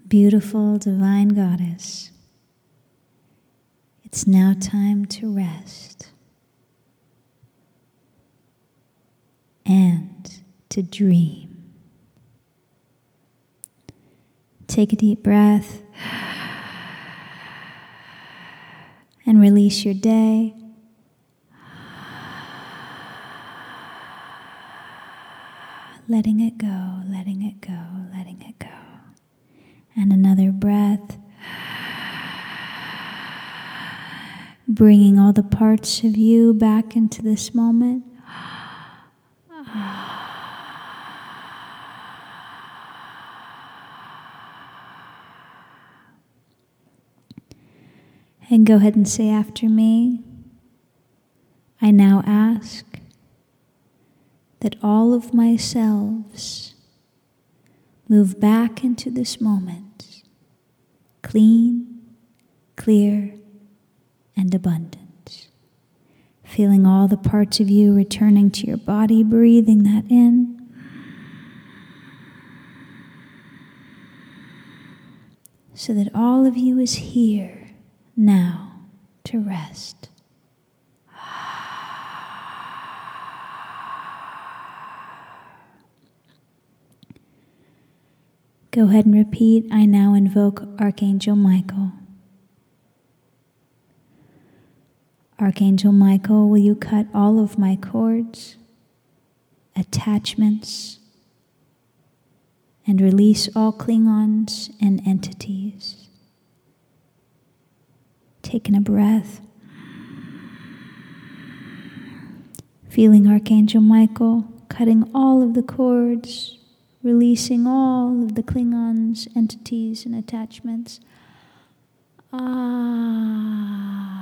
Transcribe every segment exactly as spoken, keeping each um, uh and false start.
Beautiful divine goddess, it's now time to rest and to dream. Take a deep breath and release your day. Letting it go, letting it go, letting it go. And another breath. Bringing all the parts of you back into this moment. And go ahead and say after me, I now ask that all of my selves move back into this moment, clean, clear, and abundant. Feeling all the parts of you returning to your body, breathing that in. So that all of you is here now to rest. Go ahead and repeat, I now invoke Archangel Michael. Archangel Michael, will you cut all of my cords, attachments, and release all Klingons and entities. Taking a breath. Feeling Archangel Michael cutting all of the cords, releasing all of the Klingons, entities, and attachments. Ah.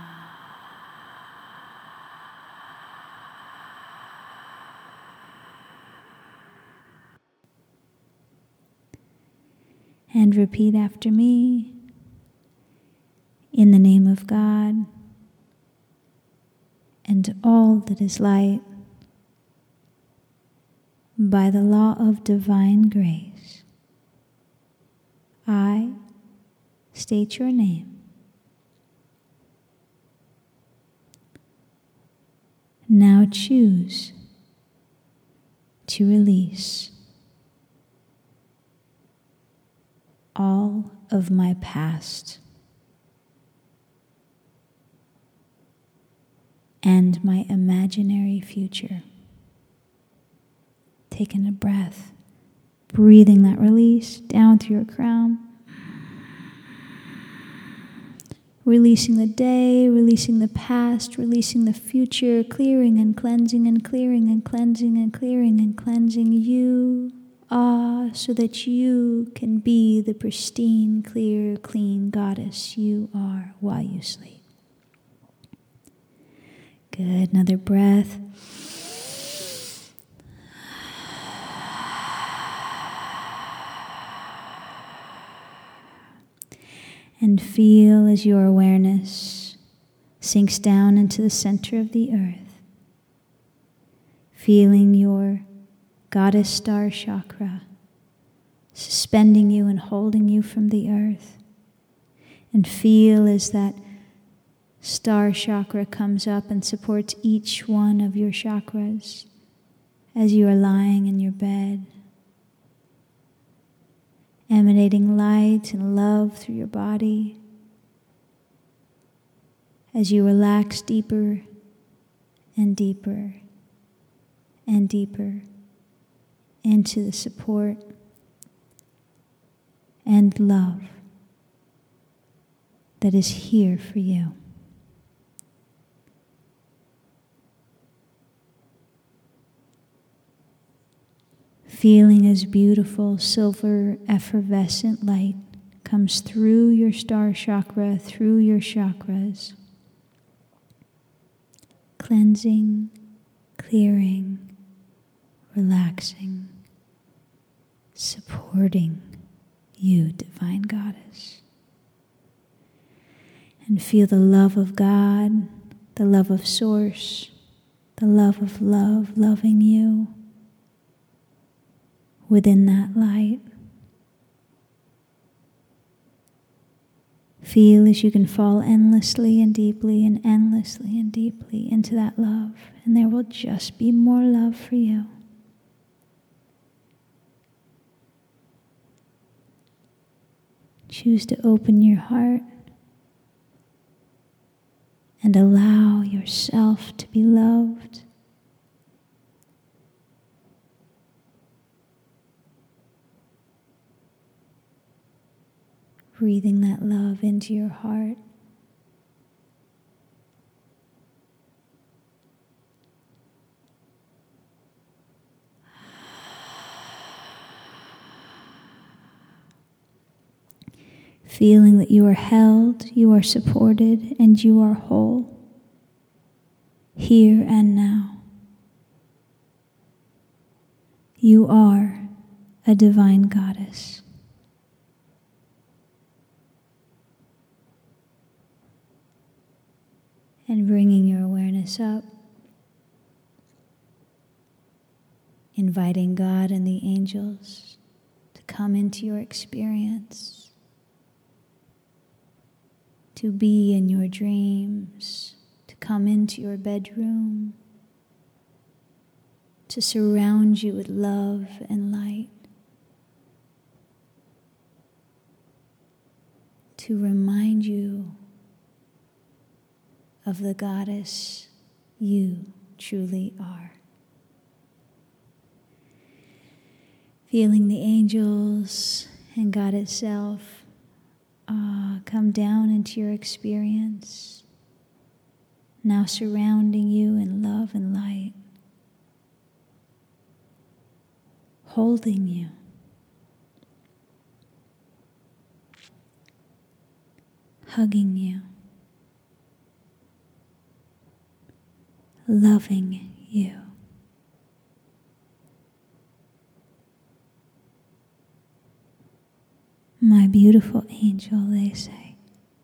And repeat after me. In the name of God and all that is light, by the law of divine grace, I state your name. Now choose to release all of my past and my imaginary future. Taking a breath, breathing that release down through your crown. Releasing the day, releasing the past, releasing the future, clearing and cleansing and clearing and cleansing and clearing and cleansing you. Ah, so that you can be the pristine, clear, clean goddess you are while you sleep. Good, another breath. And feel as your awareness sinks down into the center of the earth, feeling your goddess star chakra suspending you and holding you from the earth. And feel as that star chakra comes up and supports each one of your chakras as you are lying in your bed, emanating light and love through your body as you relax deeper and deeper and deeper into the support and love that is here for you. Feeling as beautiful silver effervescent light comes through your star chakra, through your chakras, cleansing, clearing, relaxing, supporting you, divine goddess. And feel the love of God, the love of Source, the love of love loving you within that light. Feel as you can fall endlessly and deeply and endlessly and deeply into that love, and there will just be more love for you. Choose to open your heart and allow yourself to be loved. Breathing that love into your heart. Feeling that you are held, you are supported, and you are whole, here and now. You are a divine goddess. And bringing your awareness up, inviting God and the angels to come into your experience, to be in your dreams, to come into your bedroom, to surround you with love and light, to remind you of the goddess you truly are. Feeling the angels and God itself uh, come down into your experience, now surrounding you in love and light, holding you, hugging you, loving you. My beautiful angel, they say.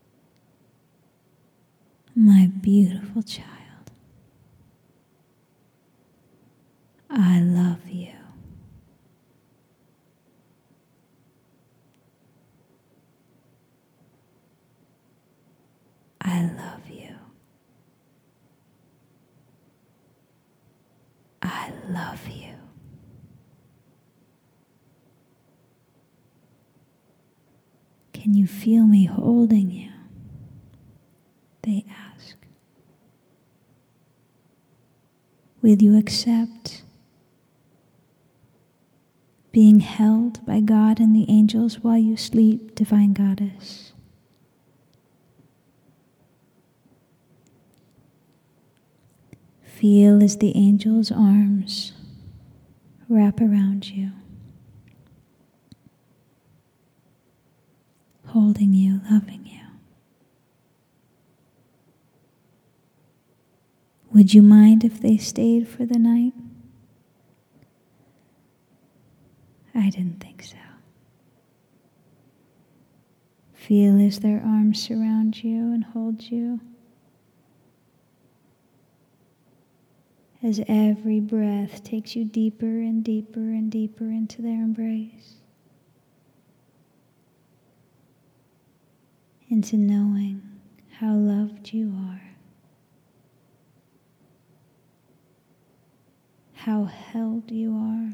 My beautiful child. I love you. I love you. I love you. Can you feel me holding you? They ask. Will you accept being held by God and the angels while you sleep, Divine Goddess? Feel as the angels' arms wrap around you, holding you, loving you. Would you mind if they stayed for the night? I didn't think so. Feel as their arms surround you and hold you. As every breath takes you deeper and deeper and deeper into their embrace. Into knowing how loved you are. How held you are.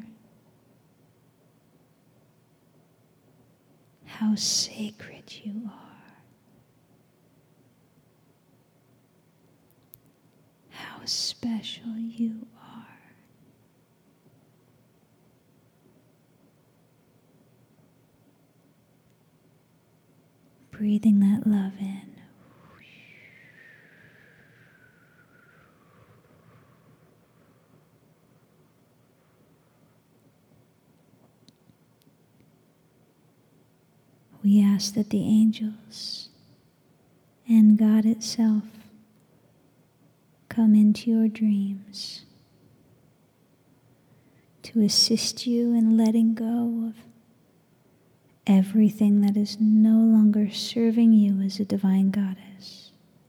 How sacred you are. How special you are. Breathing that love in. We ask that the angels and God itself come into your dreams to assist you in letting go of everything that is no longer serving you as a divine goddess,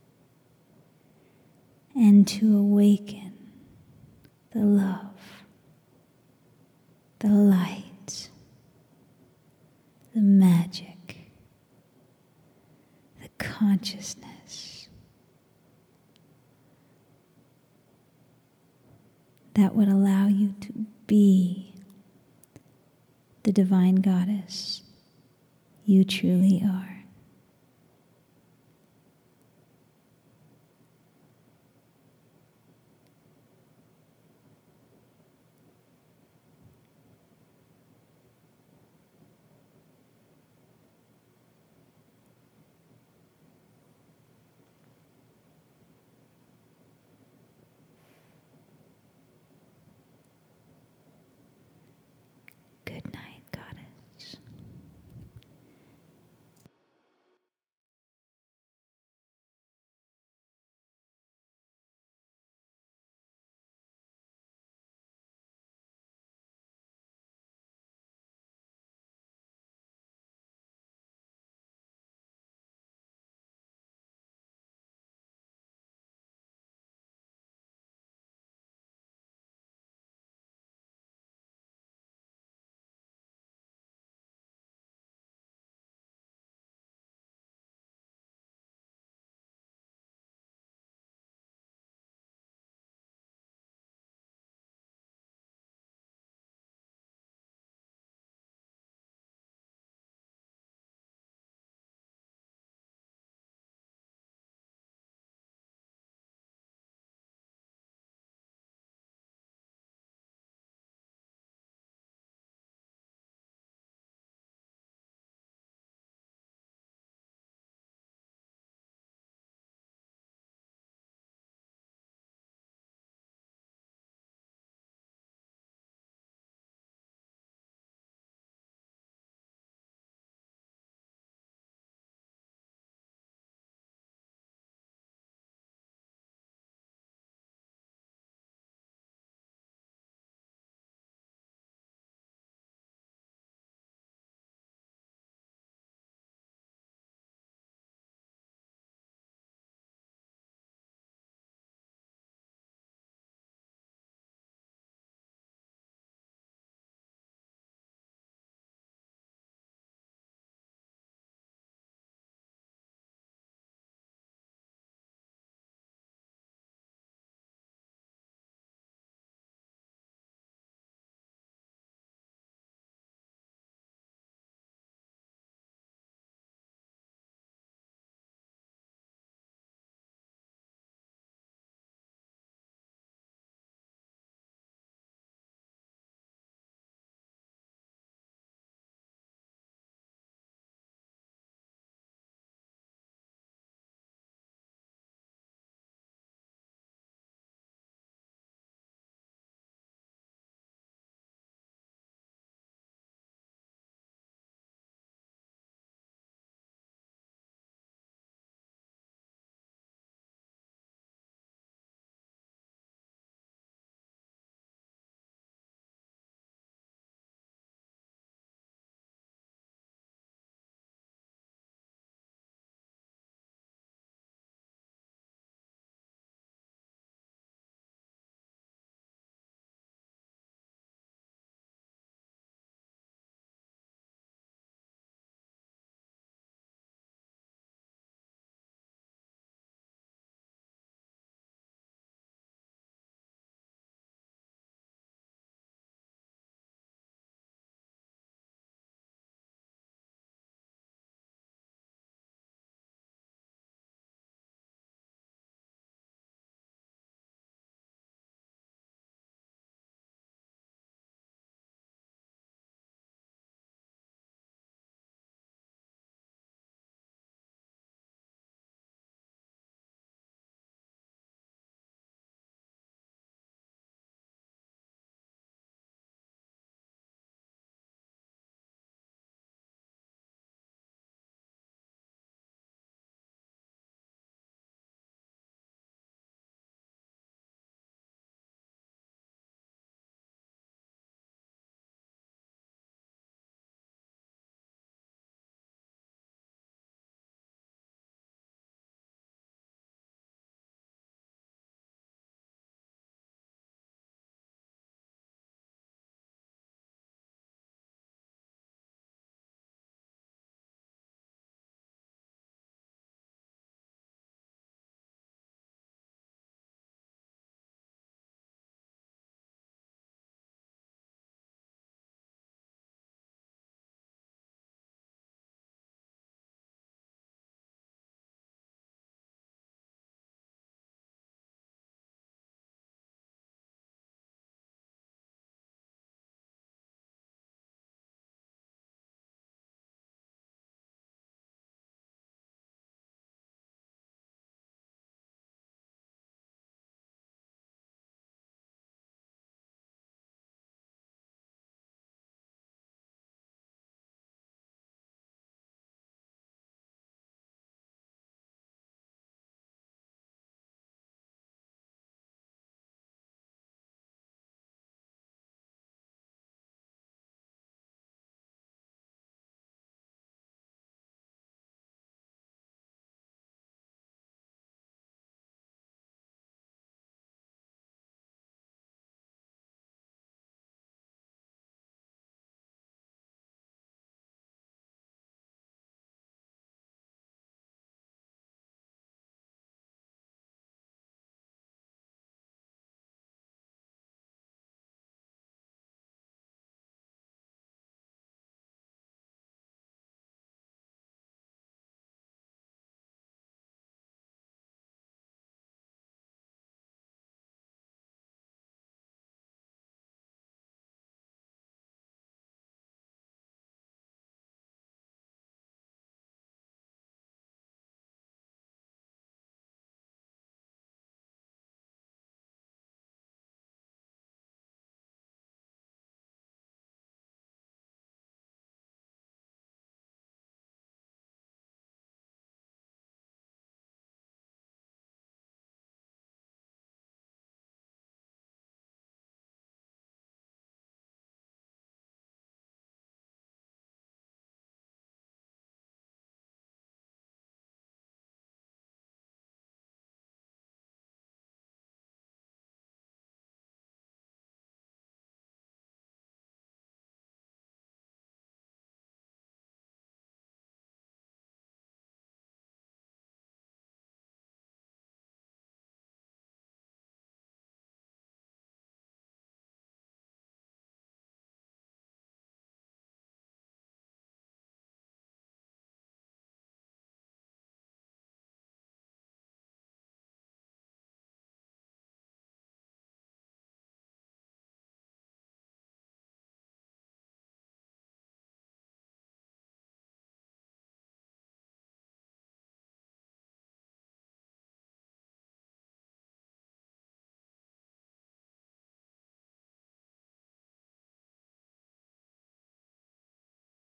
and to awaken the love, the light, the magic, the consciousness that would allow you to be the divine goddess you truly are.